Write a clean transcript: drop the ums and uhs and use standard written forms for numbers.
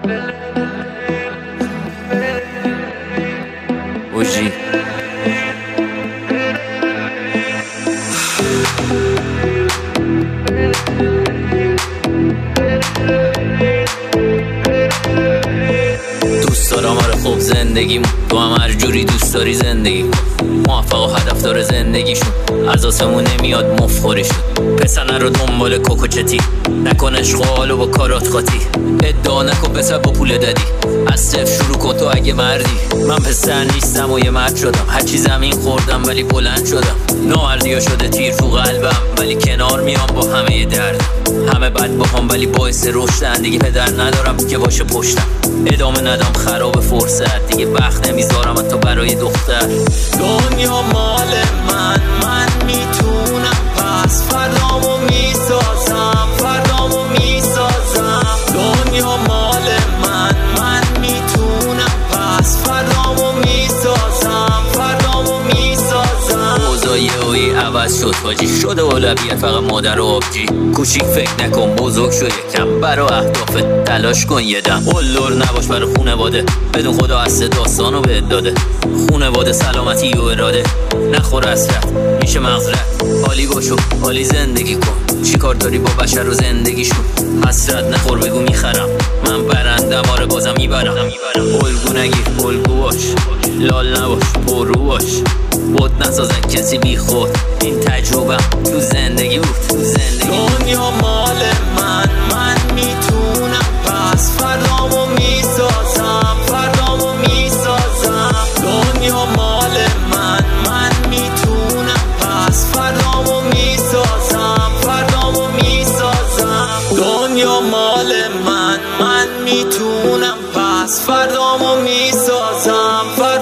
اوجی دوست دارم آره خوب زندگیم، تو هم هر جوری دوست داری زندگی موفق و هدف داره زندگیشون، از آسمون نمیاد مفخوریشون. پسنه رو دنبال کوکوچتی نکن عشق و حالو با کارات قاطی، ادعا نکن پسر با پول دادی، از صفر شروع کن تو اگه مردی. من پسر نیستم و یه مرد شدم، هرچی زمین خوردم ولی بلند شدم. نااردیا شده تیر تو قلبم ولی کنار میام با همه دردم. همه بد باهم ولی باعث رشدن، دیگه پدر ندارم که باشه پشتم. ادامه ندم خراب فرصت، دیگه وقت نمیذارم حتی برای دختر. دنیا مال من میتونم پس فردامو میسازم، فردامو میسازم. دنیا مال من میتونم پس فردامو میسازم، فردامو میسازم. اوضاعی عوض شد واجی شده اولویت فقط مادر و آبجی. کوچیک فکر نکن بزرگ شو یکم، برا اهدافت تلاش کن یه دم. قلدر نباش برا خونواده، بدون خدا اصل داستانو بهت داده. خونواده سلامتی و اراده، نخور حسرت میشه مغزرت. حالی باشو حالی زندگی کن، چی کار داری با بشر رو زندگیشون. حسرت نخور بگو میخرم، من برندم آره بازم میبرم. الگو نگیر الگو باش، لال نباش پررو باش. بود نسازن کسی بی خود، این تجربه تو زندگی بود، تو زندگی. دنیا مال من میتونم پس فردامو میسازم، فردامو میسازم. دنیا مال من میتونم پس فردامو میسازم، فردامو میسازم. دنیا مال من میتونم پس فردامو میسازم.